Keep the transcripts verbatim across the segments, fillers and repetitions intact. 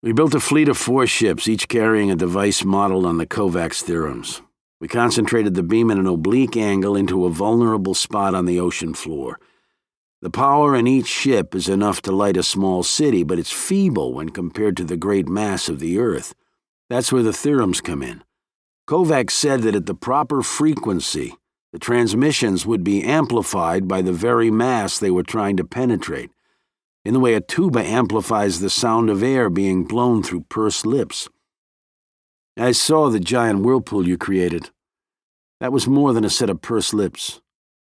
We built a fleet of four ships, each carrying a device modeled on the Kovacs theorems. We concentrated the beam at an oblique angle into a vulnerable spot on the ocean floor. The power in each ship is enough to light a small city, but it's feeble when compared to the great mass of the Earth. That's where the theorems come in. Kovacs said that at the proper frequency, the transmissions would be amplified by the very mass they were trying to penetrate, in the way a tuba amplifies the sound of air being blown through pursed lips. I saw the giant whirlpool you created. That was more than a set of pursed lips.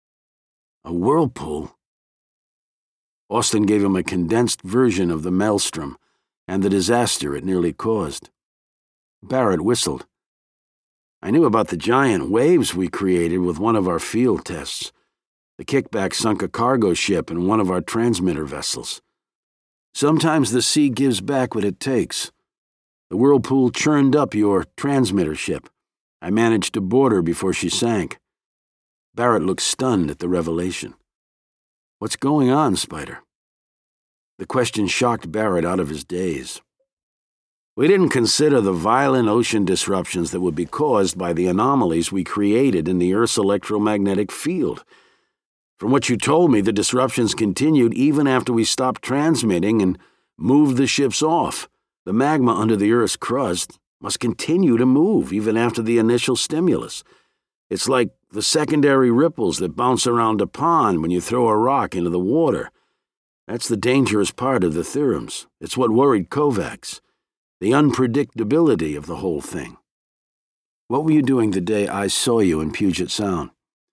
A whirlpool? Austin gave him a condensed version of the maelstrom and the disaster it nearly caused. Barrett whistled. I knew about the giant waves we created with one of our field tests. The kickback sunk a cargo ship and one of our transmitter vessels. Sometimes the sea gives back what it takes. The whirlpool churned up your transmitter ship. I managed to board her before she sank. Barrett looked stunned at the revelation. What's going on, Spider? The question shocked Barrett out of his daze. We didn't consider the violent ocean disruptions that would be caused by the anomalies we created in the Earth's electromagnetic field. From what you told me, the disruptions continued even after we stopped transmitting and moved the ships off. The magma under the Earth's crust must continue to move even after the initial stimulus. It's like the secondary ripples that bounce around a pond when you throw a rock into the water. That's the dangerous part of the theorems. It's what worried Kovacs. The unpredictability of the whole thing. What were you doing the day I saw you in Puget Sound?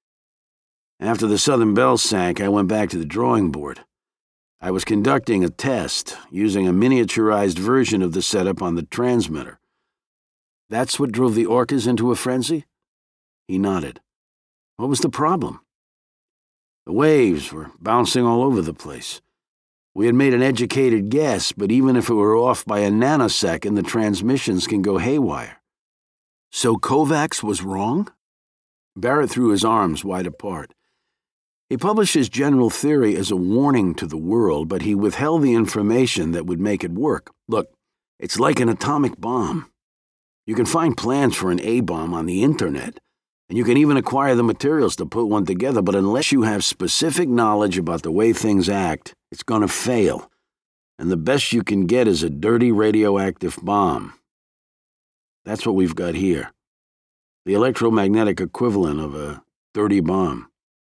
After the Southern Belle sank, I went back to the drawing board. I was conducting a test, using a miniaturized version of the setup on the transmitter. That's what drove the orcas into a frenzy? He nodded. What was the problem? The waves were bouncing all over the place. We had made an educated guess, but even if it were off by a nanosecond, the transmissions can go haywire. So Kovacs was wrong? Barrett threw his arms wide apart. He published his general theory as a warning to the world, but he withheld the information that would make it work. Look, it's like an atomic bomb. You can find plans for an A-bomb on the internet, and you can even acquire the materials to put one together, but unless you have specific knowledge about the way things act, it's going to fail. And the best you can get is a dirty radioactive bomb. That's what we've got here. The electromagnetic equivalent of a dirty bomb.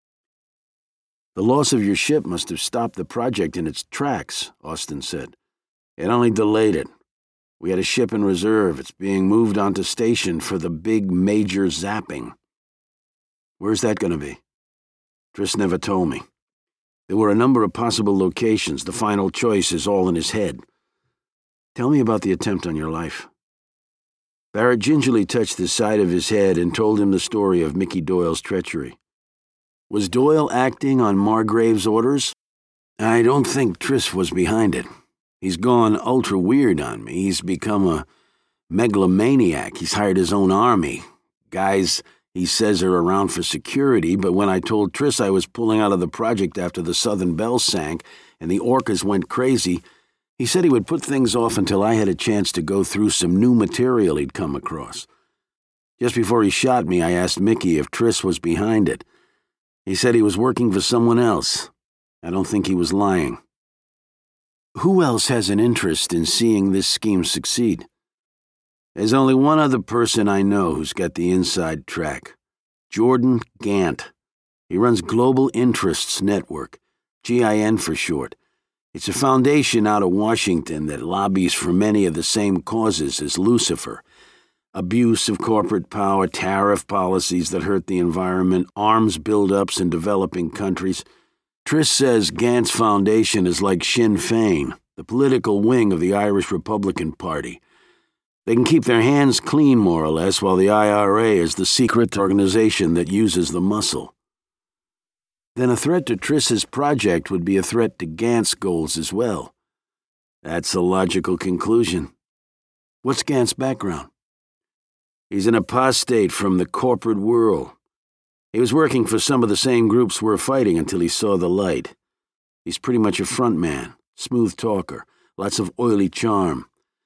The loss of your ship must have stopped the project in its tracks, Austin said. It only delayed it. We had a ship in reserve. It's being moved onto station for the big major zapping. Where's that going to be? Triss never told me. There were a number of possible locations. The final choice is all in his head. Tell me about the attempt on your life. Barrett gingerly touched the side of his head and told him the story of Mickey Doyle's treachery. Was Doyle acting on Margrave's orders? I don't think Triss was behind it. He's gone ultra-weird on me. He's become a megalomaniac. He's hired his own army. Guys he says are around for security, but when I told Triss I was pulling out of the project after the Southern Belle sank and the orcas went crazy, he said he would put things off until I had a chance to go through some new material he'd come across. Just before he shot me, I asked Mickey if Triss was behind it. He said he was working for someone else. I don't think he was lying. Who else has an interest in seeing this scheme succeed? There's only one other person I know who's got the inside track. Jordan Gant. He runs Global Interests Network, G I N for short. It's a foundation out of Washington that lobbies for many of the same causes as Lucifer. Abuse of corporate power, tariff policies that hurt the environment, arms buildups in developing countries. Triss says Gant's foundation is like Sinn Féin, the political wing of the Irish Republican Party. They can keep their hands clean, more or less, while the I R A is the secret organization that uses the muscle. Then a threat to Triss's project would be a threat to Gant's goals as well. That's a logical conclusion. What's Gant's background? He's an apostate from the corporate world. He was working for some of the same groups we're fighting until he saw the light. He's pretty much a front man, smooth talker, lots of oily charm.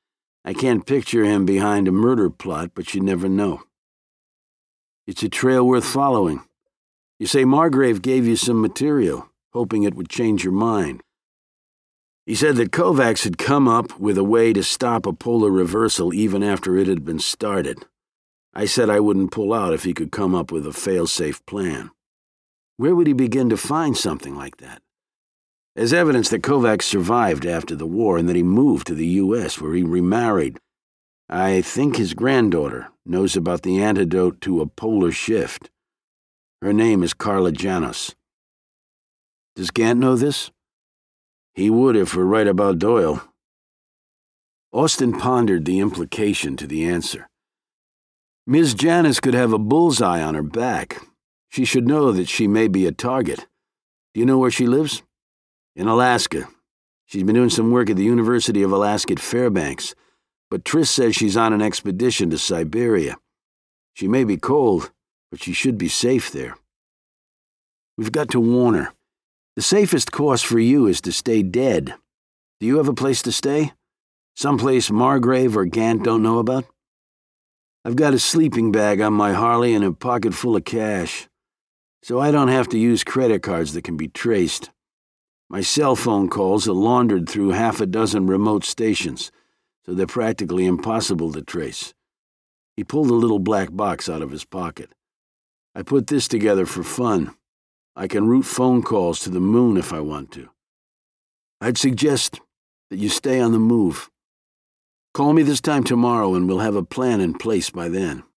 I can't picture him behind a murder plot, but you never know. It's a trail worth following. You say Margrave gave you some material, hoping it would change your mind. He said that Kovacs had come up with a way to stop a polar reversal even after it had been started. I said I wouldn't pull out if he could come up with a fail-safe plan. Where would he begin to find something like that? There's evidence that Kovacs survived after the war and that he moved to the U S, where he remarried. I think his granddaughter knows about the antidote to a polar shift. Her name is Carla Janos. Does Gant know this? He would if we're right about Doyle. Austin pondered the implication to the answer. Miss Janis could have a bullseye on her back. She should know that she may be a target. Do you know where she lives? In Alaska. She's been doing some work at the University of Alaska at Fairbanks, but Triss says she's on an expedition to Siberia. She may be cold, but she should be safe there. We've got to warn her. The safest course for you is to stay dead. Do you have a place to stay? Someplace Margrave or Gant don't know about? I've got a sleeping bag on my Harley and a pocket full of cash, so I don't have to use credit cards that can be traced. My cell phone calls are laundered through half a dozen remote stations, so they're practically impossible to trace. He pulled a little black box out of his pocket. I put this together for fun. I can route phone calls to the moon if I want to. I'd suggest that you stay on the move. Call me this time tomorrow and we'll have a plan in place by then.